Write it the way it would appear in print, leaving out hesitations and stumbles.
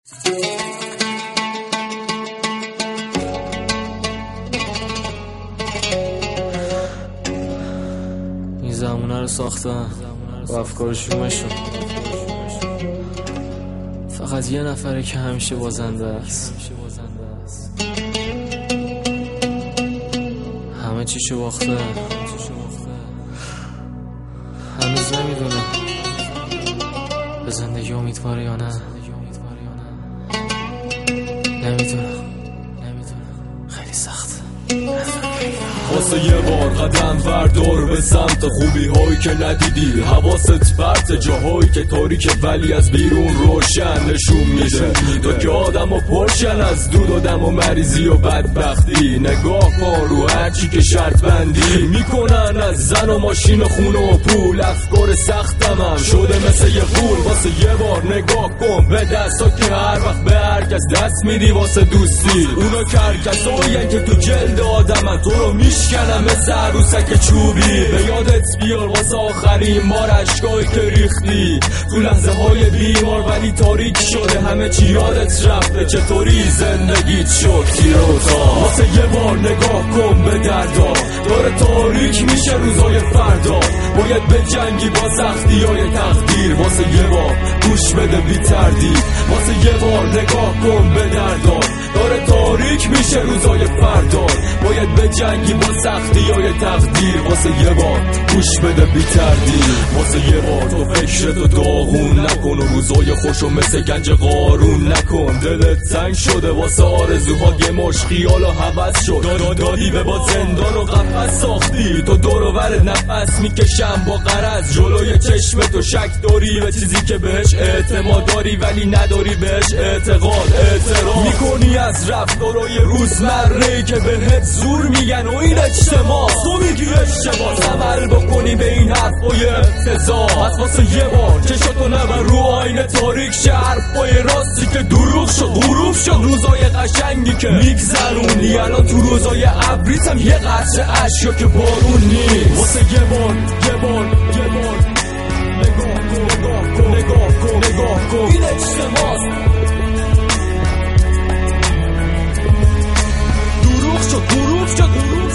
این زمونه رو ساختن با افکارشونشون، فقط یه نفره که همیشه بازنده است. همه چیشو باخته، هنوز نمیدونه به زندگی امیدواره یا نه. نمیدونه، خیلی سخته. واسه یه بار قدم بردار به سمت خوبی هایی که ندیدی. حواست پرت جاهایی که تاریک ولی از بیرون روشن نشون میده. تو که آدم و پرشن از دود و دم و مریضی و بدبختی. نگاه کن رو هرچی که شرط بندی میکنن از زن و ماشین و خونه و پول. افکار سختمم شده مثل یه غول. واسه یه بار نگاه کن به دستا که هر وقت به هرکس دست میدی واسه دوستی. اونا کرکسایی که تو جلد آدمن تو رو میشکنم مثل عروسک چوبی. به یادت بیار واسه آخرین بار اشکایی که ریختی تو لحظه های بیمار ولی تاریک شده همه چی یادت رفته. چطوری زندگیت شد تیروتا. واسه یه بار نگاه کن به دردا داره تاریک میشه روزای فردا. باید به جنگی با سختی های تقدیر. واسه یه بار گوش بده بی تردید. واسه یه بار نگاه کن به دردا داره تاریک میشه روزای فردا. باید به جنگی با سختی های تقدیر. واسه یه بار گوش بده بی تردید. واسه یه بار تو فکرتو داغون نکن و روزای خوشو مثل گنج قارون نکن. دلت تنگ شده واسه آرزوها یه مش خیال و حوض شد. دادی به با زندان و قفس ساختی. تو دور و برت نفس میکشم با غرض. جلوی چشم تو شک داری به چیزی که بهش اعتماد داری ولی نداری بهش اعتقاد. اعتراف میکنی از رفتارای روزمره که بهت زور میگن و این اجتماع. تو میگی اشتباه عمل بکنی به این حرفای افتضاح. از واسه یه بار چشاتو نبر رو آینه تاریک شه. حرفای راستی که دروغ شد غروب شد. روزای قشنگی که میگذرونی الان تو روزای ابریت هم یه قطره اشیا که بارون نیست. واسه یه بار نگاه کن این اجتماع. دروغ شد